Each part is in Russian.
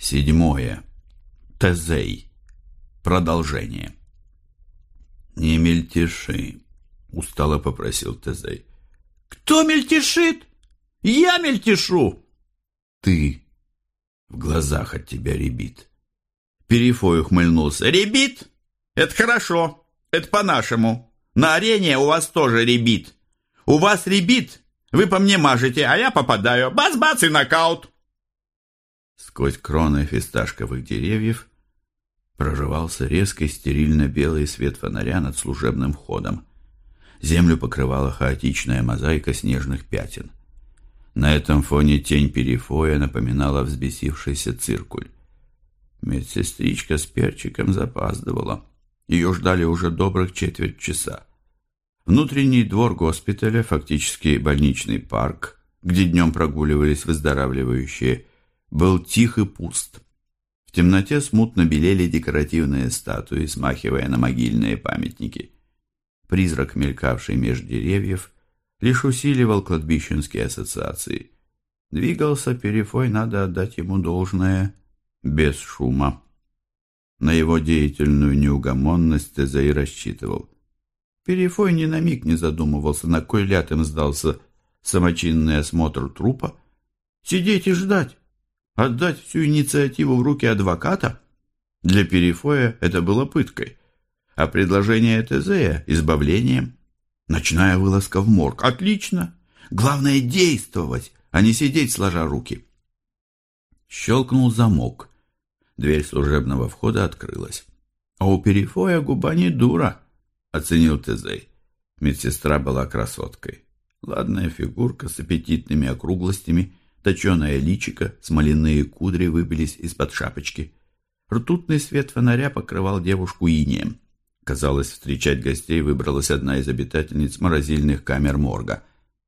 7. Тезей. Продолжение. «Не мельтеши», — устало попросил Тезей. «Кто мельтешит? Я мельтешу!» «Ты». В глазах от тебя рябит. Перифой ухмыльнулся. «Рябит? Это хорошо. Это по-нашему. На арене у вас тоже рябит. У вас рябит, вы по мне мажете, а я попадаю. Бац-бац и нокаут!» Сквозь кроны фисташковых деревьев прорывался резкий стерильно-белый свет фонаря над служебным входом. Землю покрывала хаотичная мозаика снежных пятен. На этом фоне тень Перифоя напоминала взбесившийся циркуль. Медсестричка с перчиком запаздывала. Ее ждали уже добрых четверть часа. Внутренний двор госпиталя, фактически больничный парк, где днем прогуливались выздоравливающие, был тих и пуст. В темноте смутно белели декоративные статуи, смахивая на могильные памятники. Призрак, мелькавший меж деревьев, лишь усиливал кладбищенские ассоциации. Двигался Перифой, надо отдать ему должное, без шума. На его деятельную неугомонность Тезей рассчитывал. Перифой ни на миг не задумывался, на кой ляд им сдался самочинный осмотр трупа. Сидеть и ждать, отдать всю инициативу в руки адвоката? Для Перифоя это было пыткой, а предложение Тезея – избавлением. Ночная вылазка в морг – отлично. Главное – действовать, а не сидеть сложа руки. Щелкнул замок. Дверь служебного входа открылась. А у Перифоя губа не дура, оценил Тезей. Медсестра была красоткой. Ладная фигурка с аппетитными округлостями, точеное личико, смоляные кудри выбились из-под шапочки. Ртутный свет фонаря покрывал девушку инеем. Казалось, встречать гостей выбралась одна из обитательниц морозильных камер морга.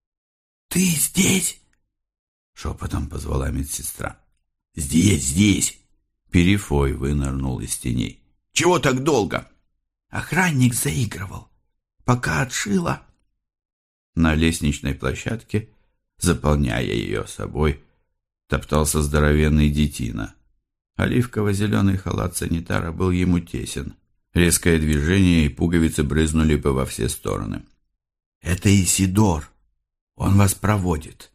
«Ты здесь?» — шепотом позвала медсестра. «Здесь!» Перифой вынырнул из теней. «Чего так долго?» «Охранник заигрывал. Пока отшила». На лестничной площадке, заполняя ее собой, топтался здоровенный детина. Оливково-зеленый халат санитара был ему тесен. Резкое движение, и пуговицы брызнули бы во все стороны. «Это Исидор. Он вас проводит».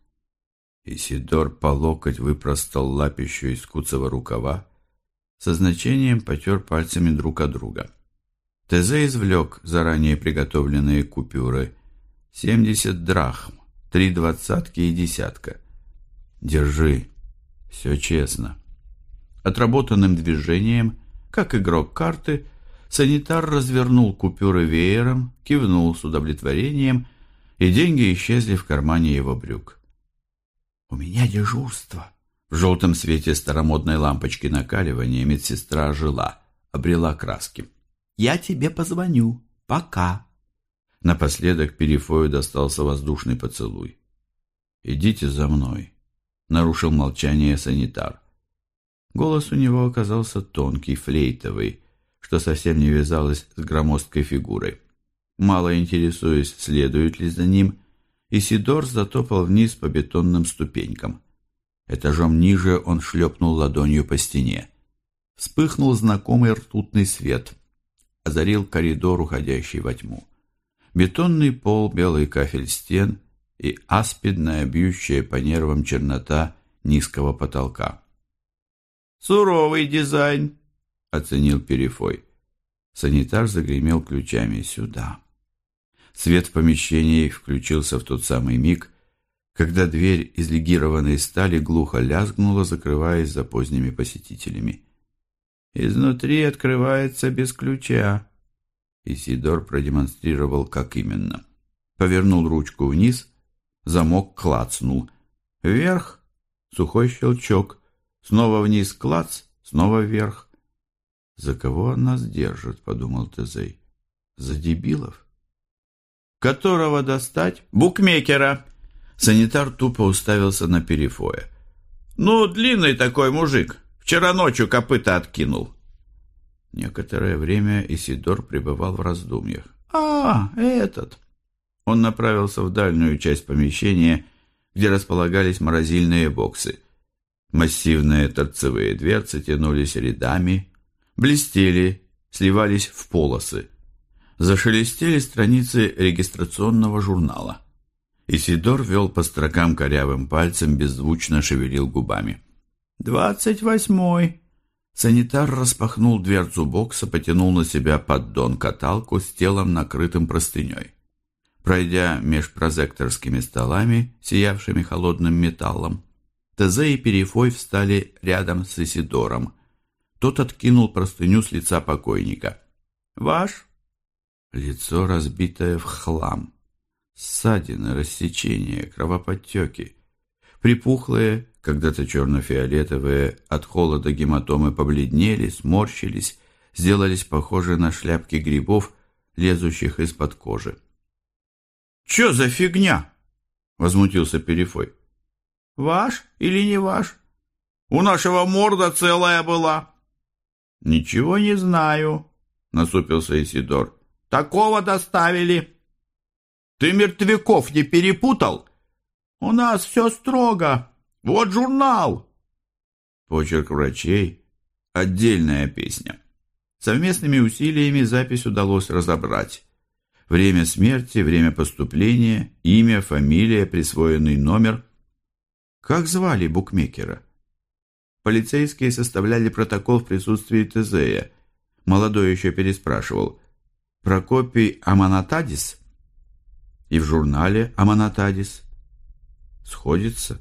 Исидор по локоть выпростал лапищу из куцого рукава, со значением потер пальцами друг от друга. Тезей извлек заранее приготовленные купюры. 70 драхм, 3 двадцатки и десятка. «Держи, все честно». Отработанным движением, как игрок карты, санитар развернул купюры веером, кивнул с удовлетворением, и деньги исчезли в кармане его брюк. «У меня дежурство». В желтом свете старомодной лампочки накаливания медсестра ожила, обрела краски. «Я тебе позвоню. Пока». Напоследок Перифою достался воздушный поцелуй. «Идите за мной», — нарушил молчание санитар. Голос у него оказался тонкий, флейтовый, что совсем не вязалось с громоздкой фигурой. Мало интересуясь, следует ли за ним, Исидор затопал вниз по бетонным ступенькам. Этажом ниже он шлепнул ладонью по стене. Вспыхнул знакомый ртутный свет. Озарил коридор, уходящий во тьму. Бетонный пол, белый кафель стен и аспидная, бьющая по нервам чернота низкого потолка. «Суровый дизайн», — оценил Перифой. Санитар загремел ключами. «Сюда». Свет в помещении включился в тот самый миг, когда дверь из легированной стали глухо лязгнула, закрываясь за поздними посетителями. «Изнутри открывается без ключа». Исидор продемонстрировал, как именно. Повернул ручку вниз, замок клацнул. Вверх — сухой щелчок. Снова вниз клац, снова вверх. «За кого он нас держит?» — подумал Тезей. «За дебилов?» «Которого достать?» «Букмекера!» Санитар тупо уставился на Перифоя. «Ну, длинный такой мужик. Вчера ночью копыта откинул». Некоторое время Исидор пребывал в раздумьях. Этот!» Он направился в дальнюю часть помещения, где располагались морозильные боксы. Массивные торцевые дверцы тянулись рядами, блестели, сливались в полосы. Зашелестели страницы регистрационного журнала. Исидор вел по строкам корявым пальцем, беззвучно шевелил губами. 28-й. Санитар распахнул дверцу бокса, потянул на себя поддон-каталку с телом, накрытым простыней. Пройдя меж прозекторскими столами, сиявшими холодным металлом, ТЗ и Перифой встали рядом с Исидором. Тот откинул простыню с лица покойника. «Ваш?» Лицо, разбитое в хлам. Ссадины, рассечения, кровоподтеки. Припухлые, когда-то черно-фиолетовые, от холода гематомы побледнели, сморщились, сделались похожи на шляпки грибов, лезущих из-под кожи. «Чё за фигня?» — возмутился Перифой. «Ваш или не ваш? У нашего морда целая была». «Ничего не знаю», — насупился Исидор. «Такого доставили». «Ты мертвяков не перепутал? У нас все строго. Вот журнал». Почерк врачей — отдельная песня. Совместными усилиями запись удалось разобрать. Время смерти, время поступления, имя, фамилия, присвоенный номер. Как звали букмекера? Полицейские составляли протокол в присутствии Тезея. Молодой еще переспрашивал. Прокопий Аманатадис? И в журнале Аманатадис. Сходится?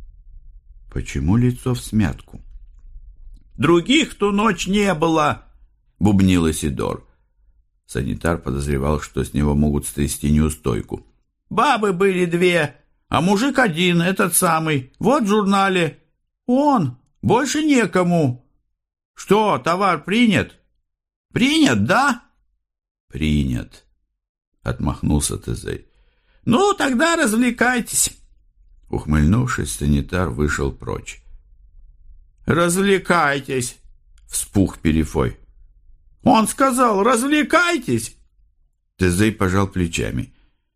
Почему лицо всмятку? «Других в ту ночь не было», — бубнил Исидор. Санитар подозревал, что с него могут стрясти неустойку. «Бабы были 2, а мужик 1, этот самый. Вот в журнале. Он, больше некому. Что, товар принят?» «Принят, да?» «Принят», — отмахнулся Тезей. «Ну, тогда развлекайтесь». Ухмыльнувшись, санитар вышел прочь. «Развлекайтесь!» — вспух Перифой. «Он сказал, развлекайтесь!» Тезей пожал плечами.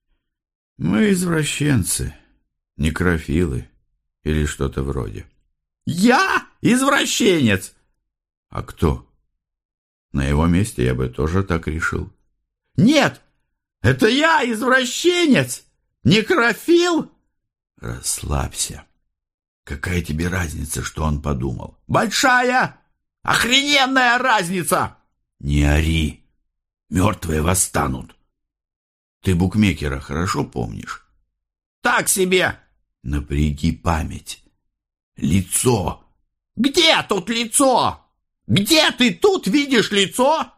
«Мы извращенцы, некрофилы или что-то вроде». «Я извращенец!» «А кто?» «На его месте я бы тоже так решил». «Нет, это я извращенец! Некрофил!» «Расслабься. Какая тебе разница, что он подумал?» «Большая! Охрененная разница!» «Не ори! Мертвые восстанут!» «Ты букмекера хорошо помнишь?» «Так себе!» «Напряги память. Лицо!» «Где тут лицо? Где ты тут видишь лицо?»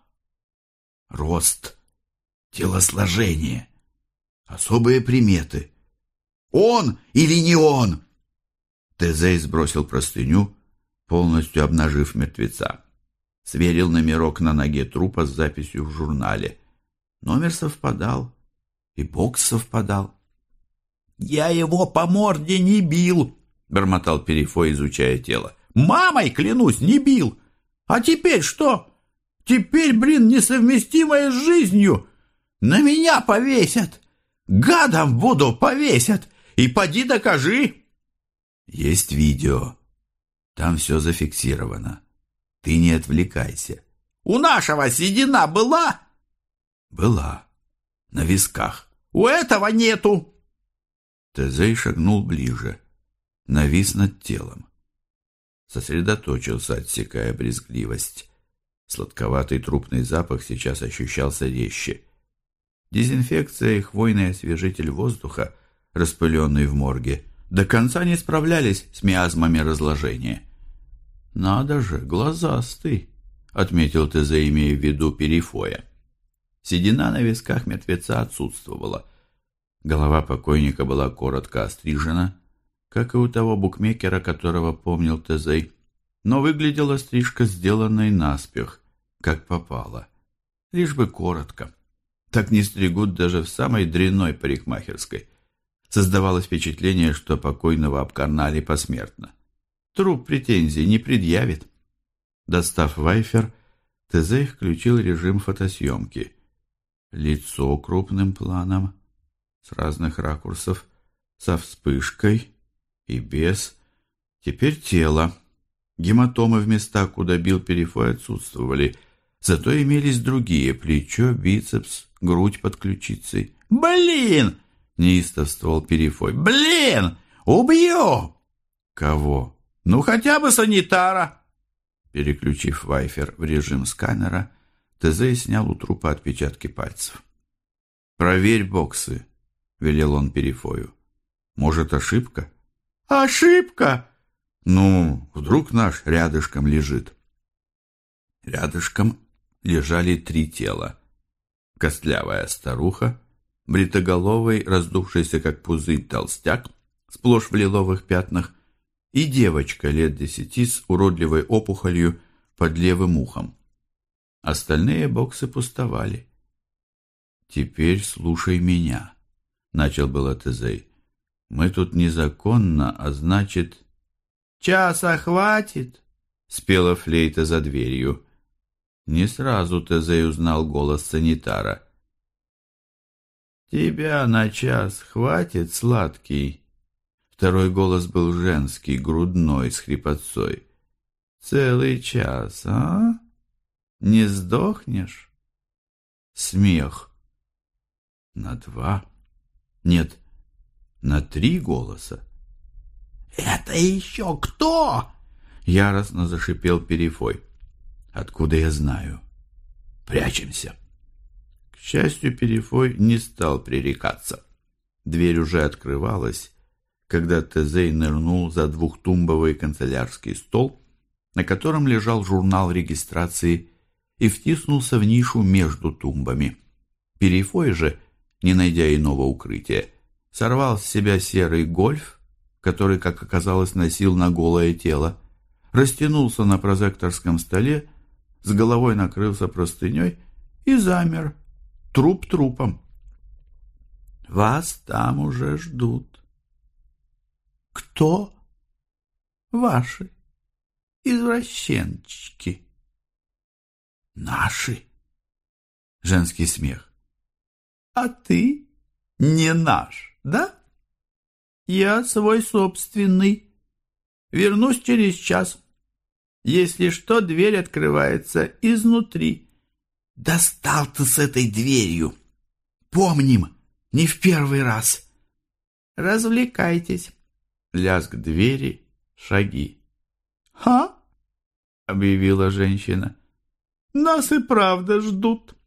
«Рост, телосложение, особые приметы. Он или не он?» Тезей сбросил простыню, полностью обнажив мертвеца. Сверил номерок на ноге трупа с записью в журнале. Номер совпадал, и бокс совпадал. «Я его по морде не бил», — бормотал Перифой, изучая тело. «Мамой, клянусь, не бил. А теперь что? Теперь, несовместимое с жизнью. На меня повесят. Гадом буду повесят. И поди докажи». «Есть видео. Там все зафиксировано. Ты не отвлекайся». «У нашего седина была?» «Была. На висках». «У этого нету». Тезей шагнул ближе. Навис над телом. Сосредоточился, отсекая брезгливость. Сладковатый трупный запах сейчас ощущался резче. Дезинфекция и хвойный освежитель воздуха, распыленный в морге, до конца не справлялись с миазмами разложения. «Надо же, глазастый», — отметил Тезей, имея в виду Перифоя. Седина на висках мертвеца отсутствовала. Голова покойника была коротко острижена, как и у того букмекера, которого помнил Тезей, но выглядела стрижка, сделанной наспех, как попало. Лишь бы коротко. Так не стригут даже в самой дрянной парикмахерской. Создавалось впечатление, что покойного обкарнали посмертно. Труп претензий не предъявит. Достав вайфер, Тезей включил режим фотосъемки. Лицо крупным планом, с разных ракурсов, со вспышкой и без. Теперь тело. Гематомы в местах, куда бил Перифой, отсутствовали. Зато имелись другие: плечо, бицепс, грудь под ключицей. «Блин!» — неистовствовал Перифой. «Блин! Убью!» «Кого?» «Ну, хотя бы санитара!» Переключив вайфер в режим сканера, Тезей снял у трупа отпечатки пальцев. «Проверь боксы», — велел он Перифою. «Может, ошибка?» «Ошибка!» «Ну, вдруг наш рядышком лежит?» Рядышком лежали 3 тела. Костлявая старуха, бритоголовый, раздувшийся как пузырь толстяк, сплошь в лиловых пятнах, и девочка лет 10 с уродливой опухолью под левым ухом. Остальные боксы пустовали. «Теперь слушай меня», — начал было Тезей. «Мы тут незаконно, а значит...» «Часа хватит?» — спела флейта за дверью. Не сразу Тезей узнал голос санитара. «Тебя на час хватит, сладкий?» Второй голос был женский, грудной, с хрипотцой. «Целый час, а? Не сдохнешь?» Смех. На 2? Нет, на 3 голоса. «Это еще кто?» — яростно зашипел Перифой. «Откуда я знаю? Прячемся». К счастью, Перифой не стал пререкаться. Дверь уже открывалась, когда Тезей нырнул за 2-тумбовый канцелярский стол, на котором лежал журнал регистрации, и втиснулся в нишу между тумбами. Перифой же, не найдя иного укрытия, сорвал с себя серый гольф, который, как оказалось, носил на голое тело, растянулся на прозекторском столе, с головой накрылся простыней и замер, труп трупом. «Вас там уже ждут». «Кто?» «Ваши извращенчики». «Наши?» Женский смех. «А ты не наш, да?» «Я свой собственный. Вернусь через час. Если что, дверь открывается изнутри». «Достал ты с этой дверью! Помним, не в первый раз!» «Развлекайтесь!» Лязг двери, шаги. «Ха?» — объявила женщина. «Нас и правда ждут!»